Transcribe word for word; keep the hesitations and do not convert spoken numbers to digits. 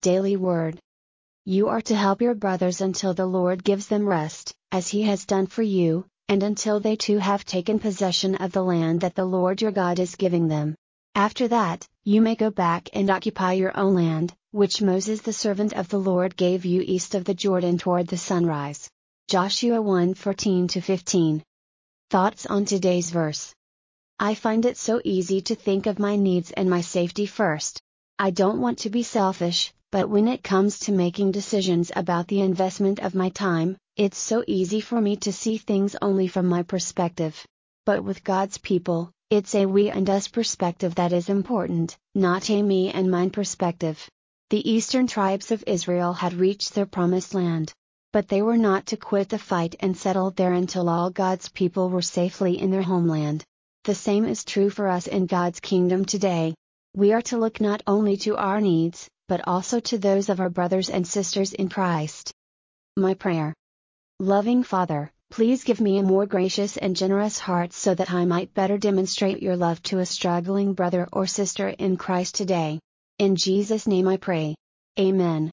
Daily Word. You are to help your brothers until the Lord gives them rest, as He has done for you, and until they too have taken possession of the land that the Lord your God is giving them. After that, you may go back and occupy your own land, which Moses the servant of the Lord gave you east of the Jordan toward the sunrise. Joshua one fourteen to fifteen. Thoughts on today's verse. I find it so easy to think of my needs and my safety first. I don't want to be selfish, but when it comes to making decisions about the investment of my time, it's so easy for me to see things only from my perspective. But with God's people, it's a we and us perspective that is important, not a me and mine perspective. The eastern tribes of Israel had reached their promised land. But they were not to quit the fight and settle there until all God's people were safely in their homeland. The same is true for us in God's kingdom today. We are to look not only to our needs, but also to those of our brothers and sisters in Christ. My prayer. Loving Father, please give me a more gracious and generous heart so that I might better demonstrate your love to a struggling brother or sister in Christ today. In Jesus' name I pray. Amen.